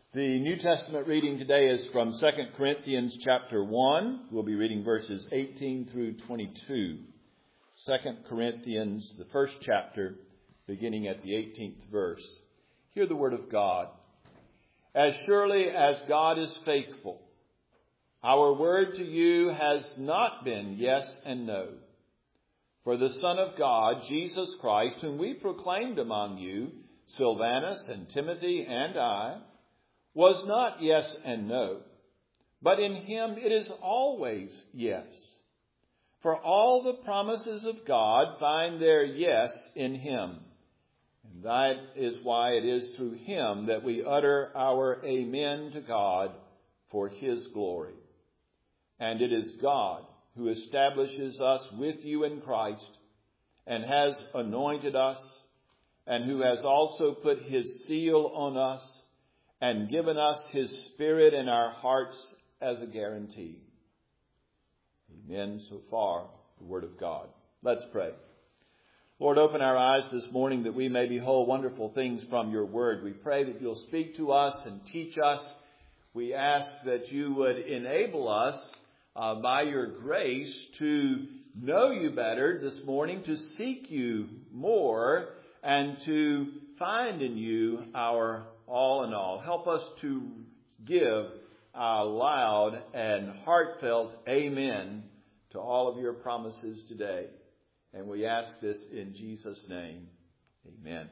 The New Testament reading today is from 2 Corinthians chapter 1. We'll be reading verses 18 through 22. 2 Corinthians, the first chapter, beginning at the 18th verse. Hear the word of God. As surely as God is faithful, our word to you has not been yes and no. For the Son of God, Jesus Christ, whom we proclaimed among you, Silvanus and Timothy and I, was not yes and no, but in him it is always yes. For all the promises of God find their yes in him. And that is why it is through him that we utter our amen to God for his glory. And it is God who establishes us with you in Christ and has anointed us, and who has also put his seal on us and given us his Spirit in our hearts as a guarantee. Amen. So far, the word of God. Let's pray. Lord, open our eyes this morning that we may behold wonderful things from your word. We pray that you'll speak to us and teach us. We ask that you would enable us by your grace to know you better this morning, to seek you more, and to find in you our all in all. Help us to give a loud and heartfelt amen to all of your promises today. And we ask this in Jesus' name. Amen.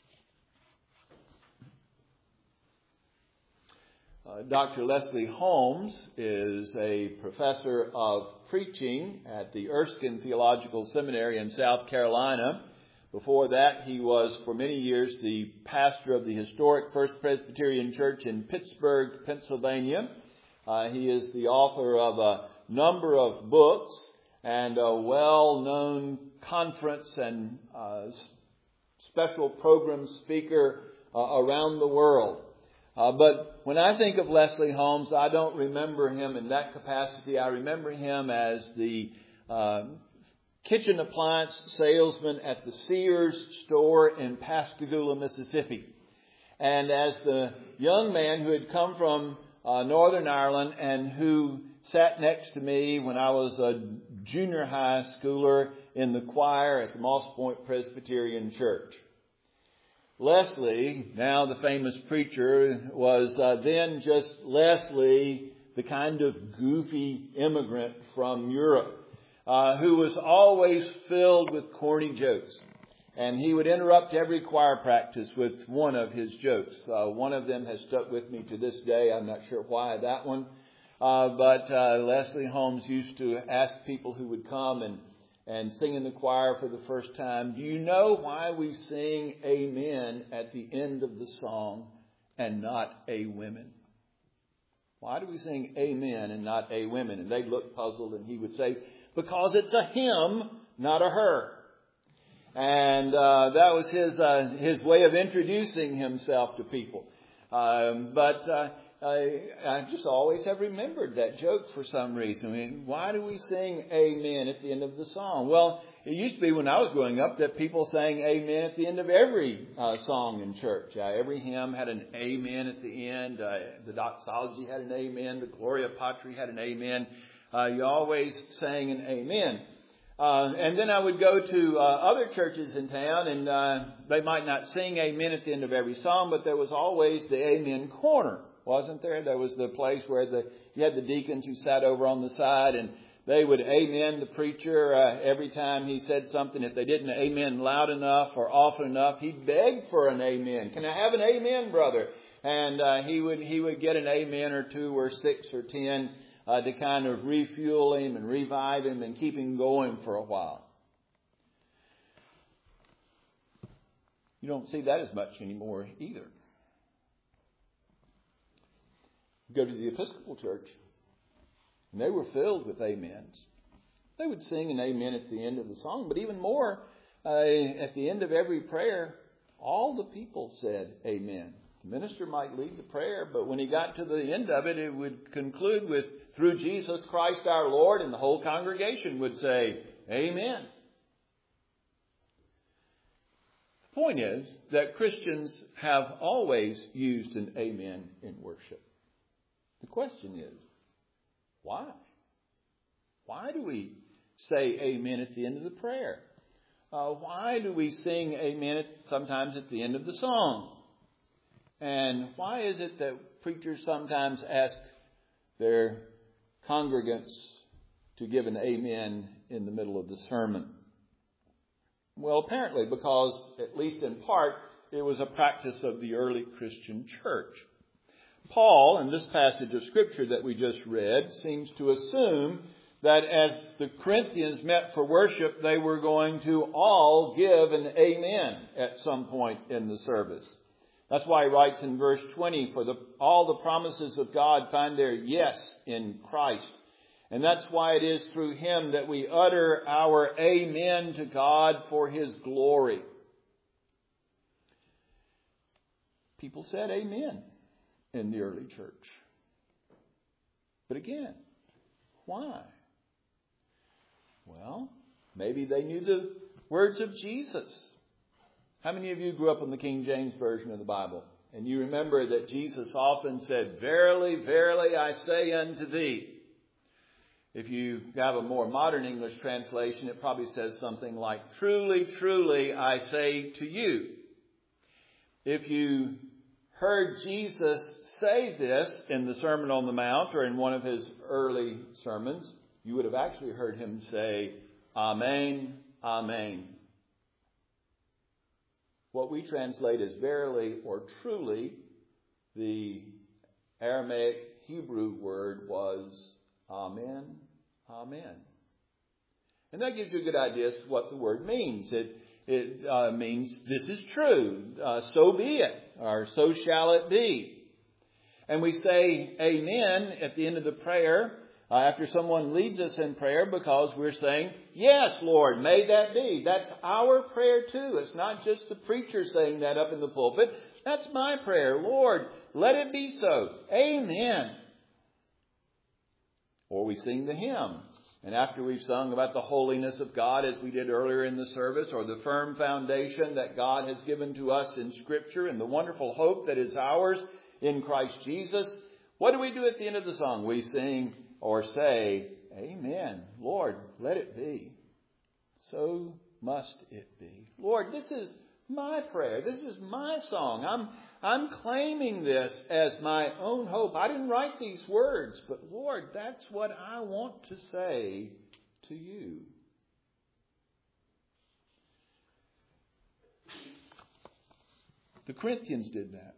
Dr. Leslie Holmes is a professor of preaching at the Erskine Theological Seminary in South Carolina. Before that, he was for many years the pastor of the historic First Presbyterian Church in Pittsburgh, Pennsylvania. He is the author of a number of books and a well-known conference and special program speaker around the world. But when I think of Leslie Holmes, I don't remember him in that capacity. I remember him as the kitchen appliance salesman at the Sears store in Pascagoula, Mississippi. And as the young man who had come from Northern Ireland and who sat next to me when I was a junior high schooler in the choir at the Moss Point Presbyterian Church. Leslie, now the famous preacher, was then just Leslie, the kind of goofy immigrant from Europe, who was always filled with corny jokes. And he would interrupt every choir practice with one of his jokes. One of them has stuck with me to this day. I'm not sure why that one. But Leslie Holmes used to ask people who would come and sing in the choir for the first time, do you know why we sing amen at the end of the song and not a women? Why do we sing amen and not a women? And they'd look puzzled, and he would say, because it's a him, not a her. And that was his way of introducing himself to people. But I just always have remembered that joke for some reason. I mean, why do we sing amen at the end of the song? Well, it used to be when I was growing up that people sang amen at the end of every song in church. Every hymn had an amen at the end. The doxology had an amen. The Gloria Patri had an amen. You always sang an amen. And then I would go to other churches in town, and they might not sing amen at the end of every song, but there was always the amen corner, wasn't there? There was the place where you had the deacons who sat over on the side, and they would amen the preacher every time he said something. If they didn't amen loud enough or often enough, he'd beg for an amen. Can I have an amen, brother? And he would get an amen or two or six or 10 to kind of refuel him and revive him and keep him going for a while. You don't see that as much anymore either. Go to the Episcopal Church, and they were filled with amens. They would sing an amen at the end of the song, but even more, at the end of every prayer, all the people said amen. The minister might lead the prayer, but when he got to the end of it, it would conclude with, through Jesus Christ our Lord, and the whole congregation would say, amen. point is that Christians have always used an amen in worship. The question is, why? Why do we say amen at the end of the prayer? Why do we sing amen sometimes at the end of the song? And why is it that preachers sometimes ask their congregants to give an amen in the middle of the sermon? Well, apparently because, at least in part, it was a practice of the early Christian church. Paul, in this passage of Scripture that we just read, seems to assume that as the Corinthians met for worship, they were going to all give an amen at some point in the service. That's why he writes in verse 20, for all the promises of God find their yes in Christ. And that's why it is through Him that we utter our amen to God for His glory. People said amen in the early church. But again, why? Well, maybe they knew the words of Jesus. How many of you grew up in the King James Version of the Bible? And you remember that Jesus often said, verily, verily, I say unto thee. If you have a more modern English translation, it probably says something like, truly, truly, I say to you. If you heard Jesus say this in the Sermon on the Mount or in one of his early sermons, you would have actually heard him say, Amen, Amen. What we translate as verily or truly, the Aramaic Hebrew word was Amen, Amen. And that gives you a good idea as to what the word means. It means this is true, so be it, or so shall it be. And we say amen at the end of the prayer after someone leads us in prayer because we're saying, yes, Lord, may that be. That's our prayer too. It's not just the preacher saying that up in the pulpit. That's my prayer. Lord, let it be so. Amen. Or we sing the hymn. And after we've sung about the holiness of God as we did earlier in the service, or the firm foundation that God has given to us in Scripture and the wonderful hope that is ours in Christ Jesus, what do we do at the end of the song? We sing or say, Amen. Lord, let it be. So must it be. Lord, this is my prayer. This is my song. I'm claiming this as my own hope. I didn't write these words, but Lord, that's what I want to say to you. The Corinthians did that.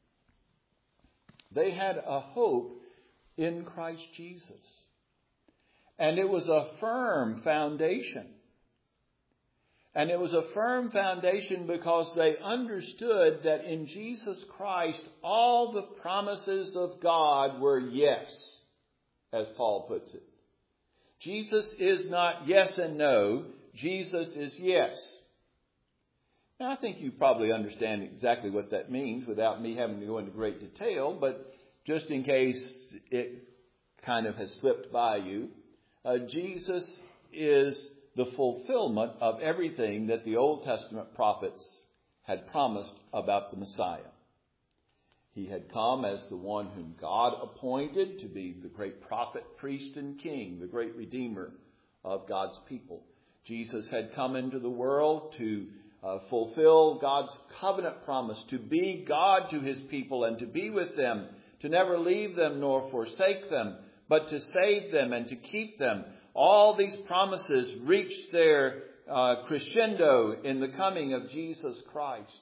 They had a hope in Christ Jesus. And it was a firm foundation. And it was a firm foundation because they understood that in Jesus Christ, all the promises of God were yes, as Paul puts it. Jesus is not yes and no. Jesus is yes. Now, I think you probably understand exactly what that means without me having to go into great detail, but just in case it kind of has slipped by you, Jesus is the fulfillment of everything that the Old Testament prophets had promised about the Messiah. He had come as the one whom God appointed to be the great prophet, priest, and king, the great redeemer of God's people. Jesus had come into the world to fulfill God's covenant promise, to be God to his people and to be with them, to never leave them nor forsake them, but to save them and to keep them. All these promises reached their crescendo in the coming of Jesus Christ.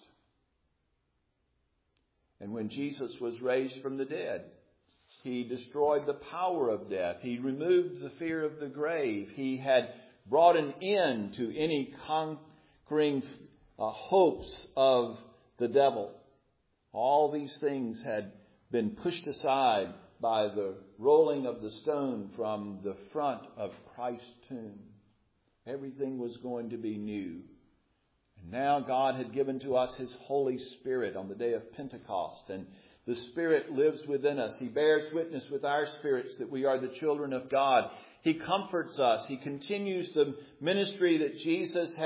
And when Jesus was raised from the dead, he destroyed the power of death. He removed the fear of the grave. He had brought an end to any conquering hopes of the devil. All these things had been pushed aside by the rolling of the stone from the front of Christ's tomb. Everything was going to be new. And now God had given to us his Holy Spirit on the day of Pentecost. And the Spirit lives within us. He bears witness with our spirits that we are the children of God. He comforts us. He continues the ministry that Jesus had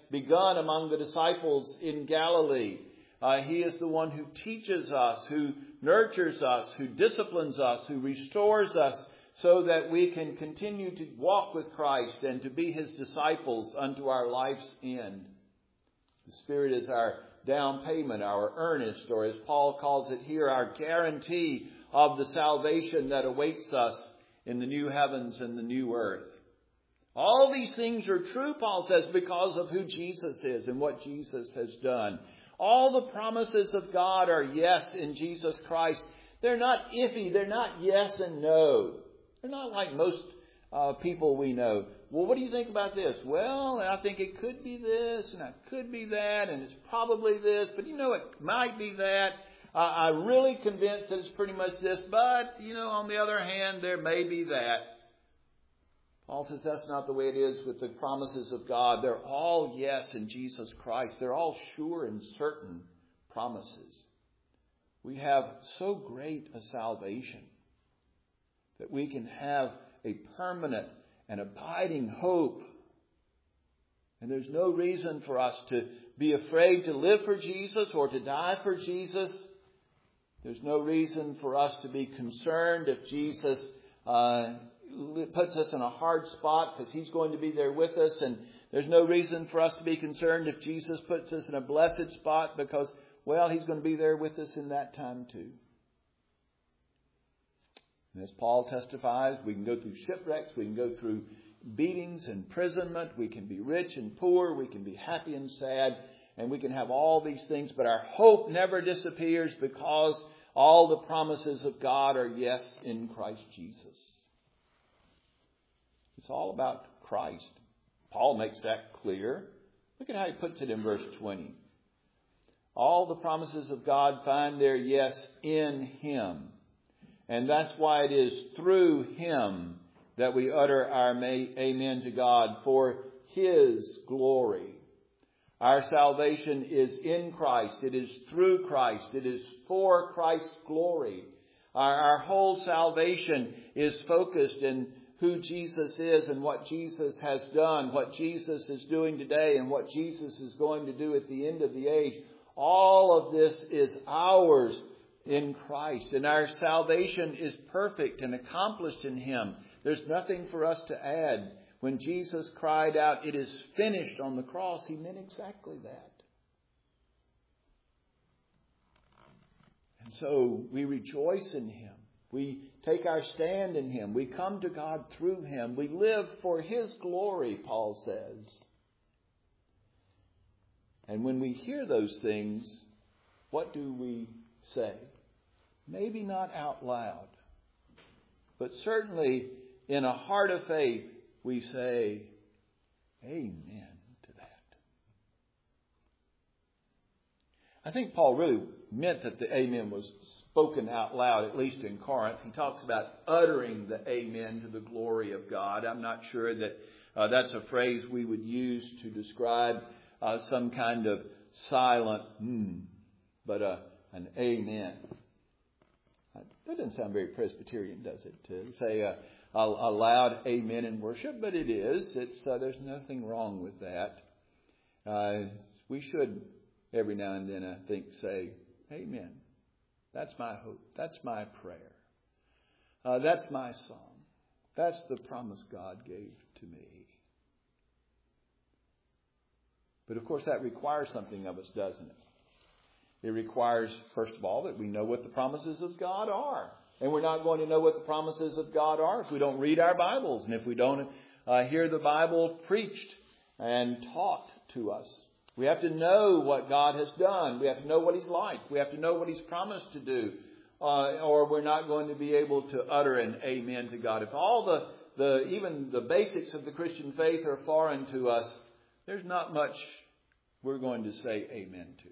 begun among the disciples in Galilee. He is the one who teaches us, who nurtures us, who disciplines us, who restores us so that we can continue to walk with Christ and to be His disciples unto our life's end. The Spirit is our down payment, our earnest, or as Paul calls it here, our guarantee of the salvation that awaits us in the new heavens and the new earth. All these things are true, Paul says, because of who Jesus is and what Jesus has done. All the promises of God are yes in Jesus Christ. They're not iffy. They're not yes and no. They're not like most people we know. Well, what do you think about this? Well, I think it could be this, and it could be that, and it's probably this, but it might be that. I'm really convinced that it's pretty much this, but, on the other hand, there may be that. Paul says that's not the way it is with the promises of God. They're all yes in Jesus Christ. They're all sure and certain promises. We have so great a salvation that we can have a permanent and abiding hope. And there's no reason for us to be afraid to live for Jesus or to die for Jesus. There's no reason for us to be concerned if Jesus puts us in a hard spot because He's going to be there with us. And there's no reason for us to be concerned if Jesus puts us in a blessed spot because, He's going to be there with us in that time too. And as Paul testifies, we can go through shipwrecks, we can go through beatings, imprisonment, we can be rich and poor, we can be happy and sad, and we can have all these things, but our hope never disappears because all the promises of God are yes in Christ Jesus. It's all about Christ. Paul makes that clear. Look at how he puts it in verse 20. All the promises of God find their yes in Him. And that's why it is through Him that we utter our amen to God for His glory. Our salvation is in Christ. It is through Christ. It is for Christ's glory. Our whole salvation is focused in who Jesus is and what Jesus has done, what Jesus is doing today, and what Jesus is going to do at the end of the age. All of this is ours in Christ. And our salvation is perfect and accomplished in Him. There's nothing for us to add. When Jesus cried out, "It is finished," on the cross, He meant exactly that. And so we rejoice in Him. We take our stand in Him. We come to God through Him. We live for His glory, Paul says. And when we hear those things, what do we say? Maybe not out loud, but certainly in a heart of faith, we say, amen to that. I think Paul really meant that the amen was spoken out loud, at least in Corinth. He talks about uttering the amen to the glory of God. I'm not sure that that's a phrase we would use to describe some kind of silent but an amen. That doesn't sound very Presbyterian, does it? To say a loud amen in worship, but it is. There's nothing wrong with that. We should every now and then, I think, say, amen. That's my hope. That's my prayer. That's my song. That's the promise God gave to me. But of course that requires something of us, doesn't it? It requires, first of all, that we know what the promises of God are. And we're not going to know what the promises of God are if we don't read our Bibles and if we don't hear the Bible preached and taught to us. We have to know what God has done. We have to know what He's like. We have to know what He's promised to do. Or we're not going to be able to utter an amen to God. If all even the basics of the Christian faith are foreign to us, there's not much we're going to say amen to.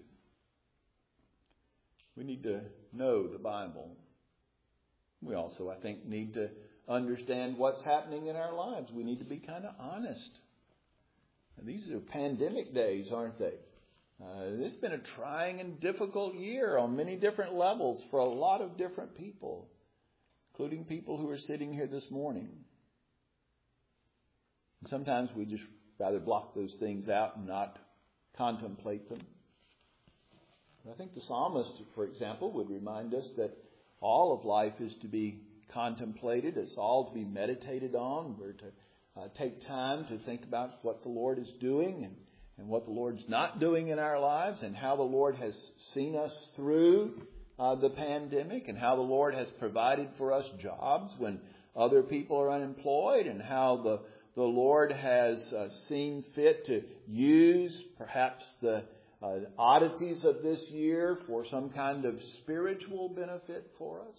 We need to know the Bible. We also, I think, need to understand what's happening in our lives. We need to be kind of honest. And these are pandemic days, aren't they? It's been a trying and difficult year on many different levels for a lot of different people, including people who are sitting here this morning. And sometimes we just rather block those things out and not contemplate them. I think the psalmist, for example, would remind us that all of life is to be contemplated. It's all to be meditated on. We're to take time to think about what the Lord is doing and what the Lord's not doing in our lives, and how the Lord has seen us through the pandemic, and how the Lord has provided for us jobs when other people are unemployed, and how the Lord has seen fit to use perhaps the oddities of this year for some kind of spiritual benefit for us.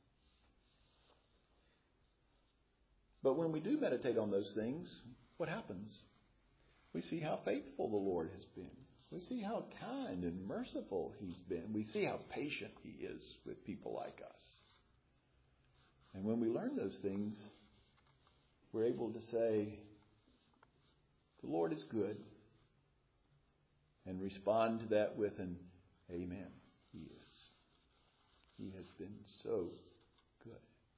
But when we do meditate on those things, what happens? We see how faithful the Lord has been. We see how kind and merciful He's been. We see how patient He is with people like us. And when we learn those things, we're able to say, the Lord is good, and respond to that with an amen. He is. He has been so good.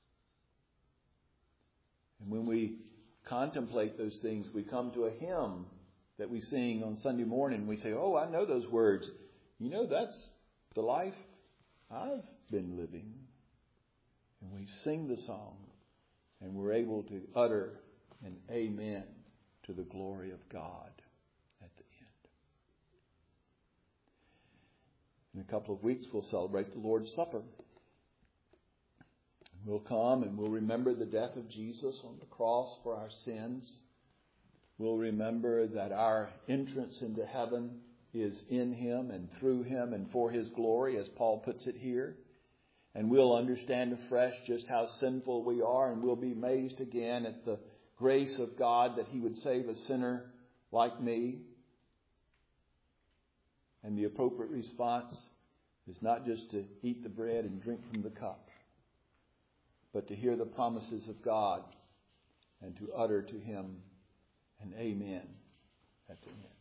And when we contemplate those things, we come to a hymn that we sing on Sunday morning. We say, oh, I know those words. You know, that's the life I've been living. And we sing the song, and we're able to utter an amen to the glory of God at the end. In a couple of weeks, we'll celebrate the Lord's Supper. We'll come and we'll remember the death of Jesus on the cross for our sins. We'll remember that our entrance into heaven is in Him and through Him and for His glory, as Paul puts it here. And we'll understand afresh just how sinful we are, and we'll be amazed again at the grace of God that He would save a sinner like me. And the appropriate response is not just to eat the bread and drink from the cup, but to hear the promises of God and to utter to Him an amen at the end.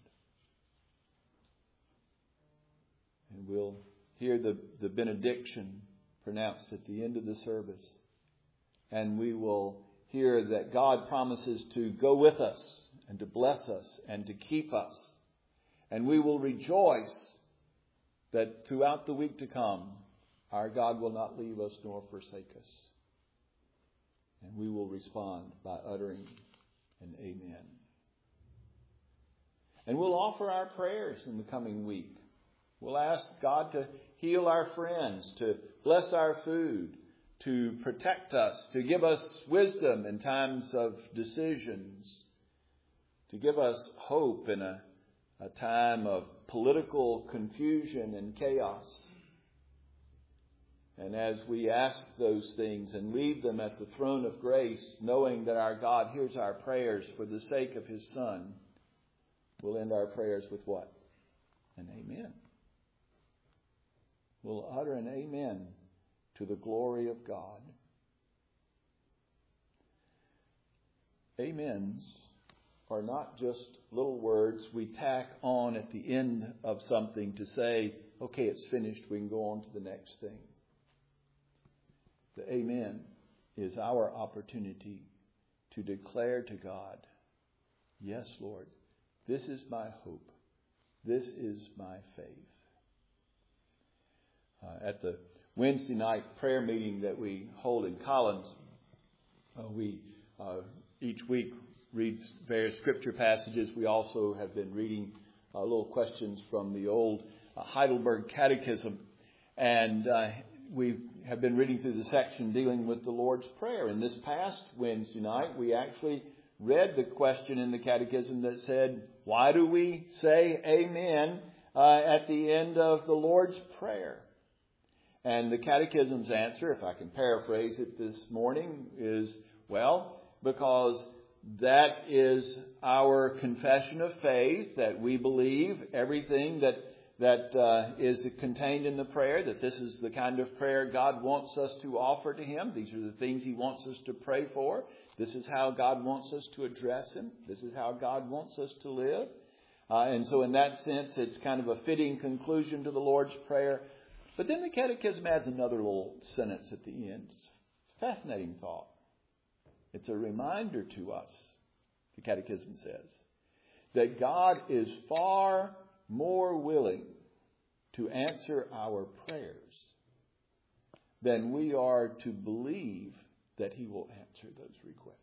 And we'll hear the benediction pronounced at the end of the service. And we will hear that God promises to go with us and to bless us and to keep us. And we will rejoice that throughout the week to come, our God will not leave us nor forsake us. And we will respond by uttering an amen. And we'll offer our prayers in the coming week. We'll ask God to heal our friends, to bless our food, to protect us, to give us wisdom in times of decisions, to give us hope in a time of political confusion and chaos. And as we ask those things and leave them at the throne of grace, knowing that our God hears our prayers for the sake of His Son, we'll end our prayers with what? An amen. We'll utter an amen to the glory of God. Amens are not just little words we tack on at the end of something to say, okay, it's finished, we can go on to the next thing. The amen is our opportunity to declare to God, yes, Lord, this is my hope. This is my faith. At the Wednesday night prayer meeting that we hold in Collins, we each week read various scripture passages. We also have been reading little questions from the old Heidelberg Catechism. And we have been reading through the section dealing with the Lord's Prayer. And this past Wednesday night, we actually read the question in the Catechism that said, why do we say amen at the end of the Lord's Prayer? And the Catechism's answer, if I can paraphrase it this morning, is, well, because that is our confession of faith, that we believe everything that is contained in the prayer, that this is the kind of prayer God wants us to offer to Him. These are the things He wants us to pray for. This is how God wants us to address Him. This is how God wants us to live. And so in that sense, it's kind of a fitting conclusion to the Lord's Prayer. But then the Catechism adds another little sentence at the end. It's a fascinating thought. It's a reminder to us, the Catechism says, that God is far more willing to answer our prayers than we are to believe that He will answer those requests.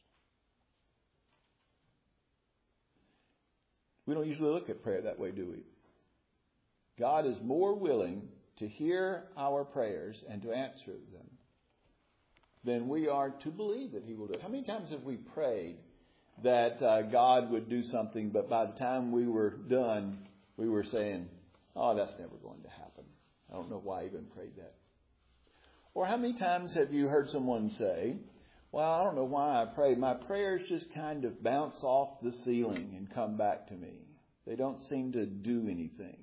We don't usually look at prayer that way, do we? God is more willing to hear our prayers and to answer them than we are to believe that He will do it. How many times have we prayed that God would do something, but by the time we were done, we were saying, oh, that's never going to happen. I don't know why I even prayed that. Or how many times have you heard someone say, well, I don't know why I prayed. My prayers just kind of bounce off the ceiling and come back to me. They don't seem to do anything.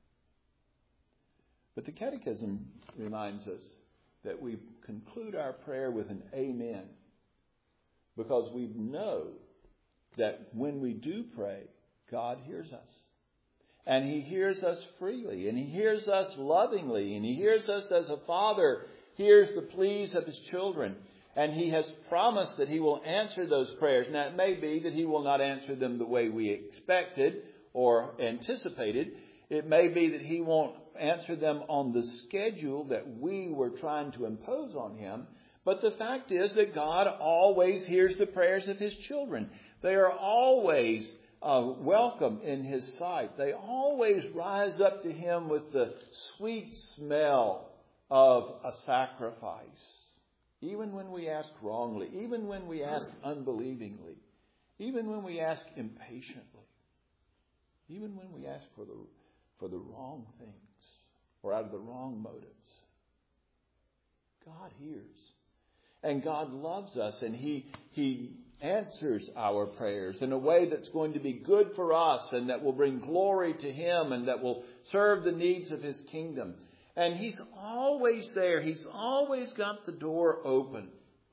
But the Catechism reminds us that we conclude our prayer with an amen, because we know that when we do pray, God hears us. And He hears us freely, and He hears us lovingly, and He hears us as a father hears the pleas of His children. And He has promised that He will answer those prayers. Now, it may be that He will not answer them the way we expected or anticipated. It may be that He won't answer them on the schedule that we were trying to impose on Him. But the fact is that God always hears the prayers of His children. They are always welcome in His sight. They always rise up to Him with the sweet smell of a sacrifice. Even when we ask wrongly, even when we ask unbelievingly, even when we ask impatiently, even when we ask for the wrong things or out of the wrong motives, God hears. And God loves us, and He answers our prayers in a way that's going to be good for us and that will bring glory to Him and that will serve the needs of His kingdom. And He's always there. He's always got the door open.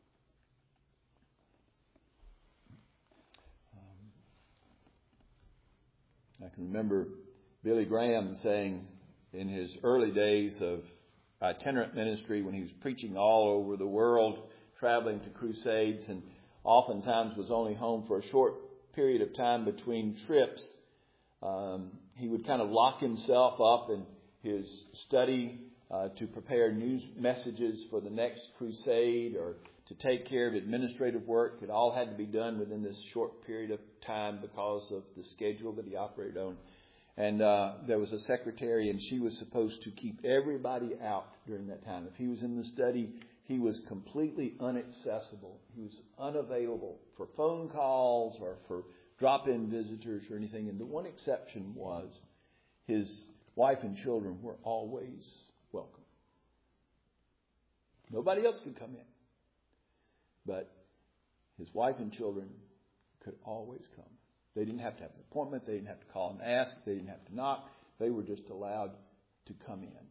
I can remember Billy Graham saying in his early days of itinerant ministry, when he was preaching all over the world, traveling to crusades, and oftentimes was only home for a short period of time between trips, he would kind of lock himself up in his study to prepare news messages for the next crusade or to take care of administrative work. It all had to be done within this short period of time because of the schedule that he operated on. And there was a secretary, and she was supposed to keep everybody out during that time. If he was in the study, he was completely inaccessible. He was unavailable for phone calls or for drop-in visitors or anything. And the one exception was his wife and children were always welcome. Nobody else could come in. But his wife and children could always come. They didn't have to have an appointment. They didn't have to call and ask. They didn't have to knock. They were just allowed to come in.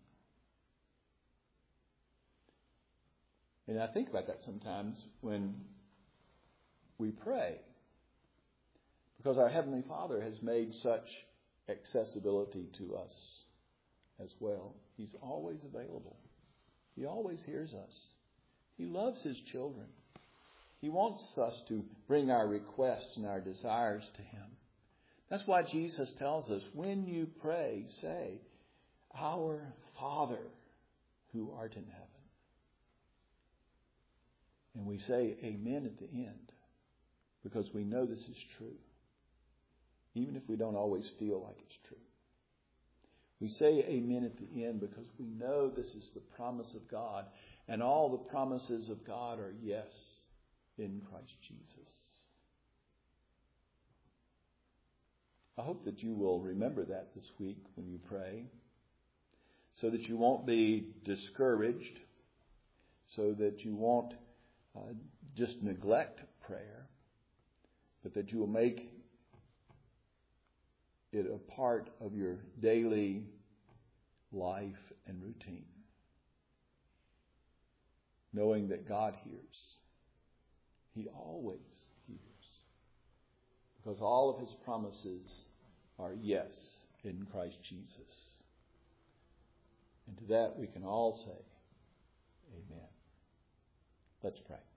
And I think about that sometimes when we pray, because our Heavenly Father has made such accessibility to us as well. He's always available. He always hears us. He loves His children. He wants us to bring our requests and our desires to Him. That's why Jesus tells us, when you pray, say, Our Father who art in heaven. And we say amen at the end because we know this is true, even if we don't always feel like it's true. We say amen at the end because we know this is the promise of God, and all the promises of God are yes in Christ Jesus. I hope that you will remember that this week when you pray, so that you won't be discouraged, so that you won't just neglect prayer, but that you will make it a part of your daily life and routine, knowing that God hears. He always hears, because all of His promises are yes in Christ Jesus. And to that we can all say amen. Let's pray.